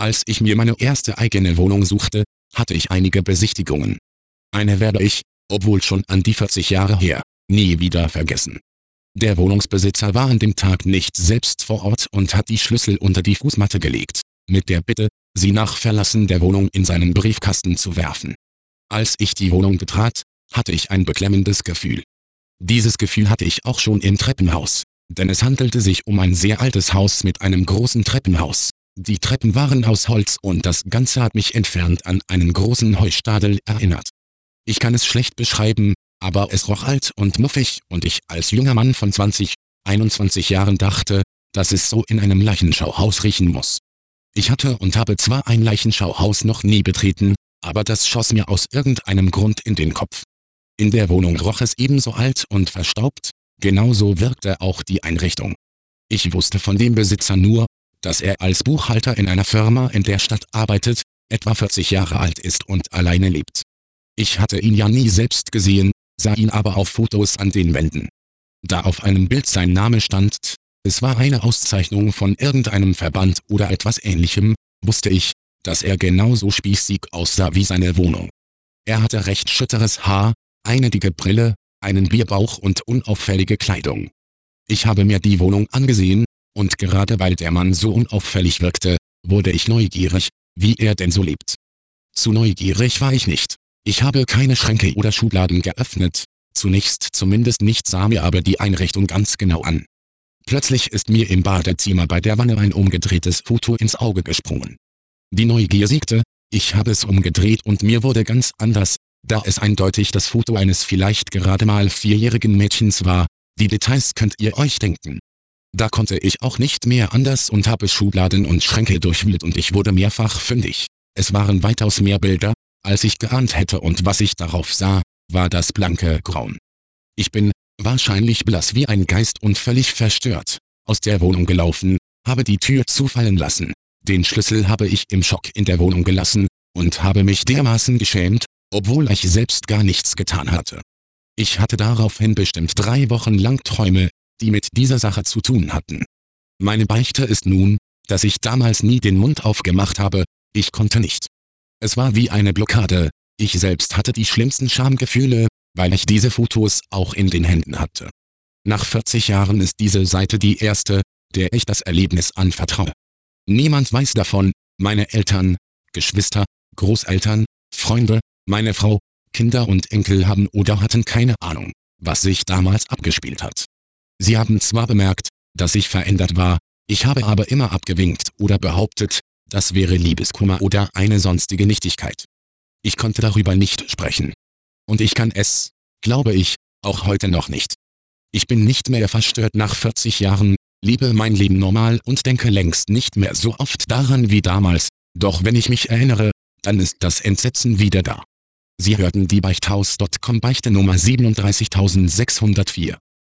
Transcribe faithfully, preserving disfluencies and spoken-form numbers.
Als ich mir meine erste eigene Wohnung suchte, hatte ich einige Besichtigungen. Eine werde ich, obwohl schon an die vierzig Jahre her, nie wieder vergessen. Der Wohnungsbesitzer war an dem Tag nicht selbst vor Ort und hat die Schlüssel unter die Fußmatte gelegt, mit der Bitte, sie nach Verlassen der Wohnung in seinen Briefkasten zu werfen. Als ich die Wohnung betrat, hatte ich ein beklemmendes Gefühl. Dieses Gefühl hatte ich auch schon im Treppenhaus, denn es handelte sich um ein sehr altes Haus mit einem großen Treppenhaus. Die Treppen waren aus Holz und das Ganze hat mich entfernt an einen großen Heustadel erinnert. Ich kann es schlecht beschreiben, aber es roch alt und muffig und ich als junger Mann von zwanzig, einundzwanzig Jahren dachte, dass es so in einem Leichenschauhaus riechen muss. Ich hatte und habe zwar ein Leichenschauhaus noch nie betreten, aber das schoss mir aus irgendeinem Grund in den Kopf. In der Wohnung roch es ebenso alt und verstaubt, genauso wirkte auch die Einrichtung. Ich wusste von dem Besitzer nur, dass er als Buchhalter in einer Firma in der Stadt arbeitet, etwa vierzig Jahre alt ist und alleine lebt. Ich hatte ihn ja nie selbst gesehen, sah ihn aber auf Fotos an den Wänden. Da auf einem Bild sein Name stand, es war eine Auszeichnung von irgendeinem Verband oder etwas Ähnlichem, wusste ich, dass er genauso spießig aussah wie seine Wohnung. Er hatte recht schütteres Haar, eine dicke Brille, einen Bierbauch und unauffällige Kleidung. Ich habe mir die Wohnung angesehen, und gerade weil der Mann so unauffällig wirkte, wurde ich neugierig, wie er denn so lebt. Zu neugierig war ich nicht. Ich habe keine Schränke oder Schubladen geöffnet, zunächst zumindest nicht, sah mir aber die Einrichtung ganz genau an. Plötzlich ist mir im Badezimmer bei der Wanne ein umgedrehtes Foto ins Auge gesprungen. Die Neugier siegte, ich habe es umgedreht und mir wurde ganz anders, da es eindeutig das Foto eines vielleicht gerade mal vierjährigen Mädchens war. Die Details könnt ihr euch denken. Da konnte ich auch nicht mehr anders und habe Schubladen und Schränke durchwühlt und ich wurde mehrfach fündig. Es waren weitaus mehr Bilder, als ich geahnt hätte, und was ich darauf sah, war das blanke Grauen. Ich bin, wahrscheinlich blass wie ein Geist und völlig verstört, aus der Wohnung gelaufen, habe die Tür zufallen lassen. Den Schlüssel habe ich im Schock in der Wohnung gelassen und habe mich dermaßen geschämt, obwohl ich selbst gar nichts getan hatte. Ich hatte daraufhin bestimmt drei Wochen lang Träume, die mit dieser Sache zu tun hatten. Meine Beichte ist nun, dass ich damals nie den Mund aufgemacht habe, ich konnte nicht. Es war wie eine Blockade, ich selbst hatte die schlimmsten Schamgefühle, weil ich diese Fotos auch in den Händen hatte. Nach vierzig Jahren ist diese Seite die erste, der ich das Erlebnis anvertraue. Niemand weiß davon, meine Eltern, Geschwister, Großeltern, Freunde, meine Frau, Kinder und Enkel haben oder hatten keine Ahnung, was sich damals abgespielt hat. Sie haben zwar bemerkt, dass ich verändert war, ich habe aber immer abgewinkt oder behauptet, das wäre Liebeskummer oder eine sonstige Nichtigkeit. Ich konnte darüber nicht sprechen. Und ich kann es, glaube ich, auch heute noch nicht. Ich bin nicht mehr verstört nach vierzig Jahren, lebe mein Leben normal und denke längst nicht mehr so oft daran wie damals, doch wenn ich mich erinnere, dann ist das Entsetzen wieder da. Sie hörten die Beichthaus Punkt com Beichte Nummer siebenunddreißigtausendsechshundertvier.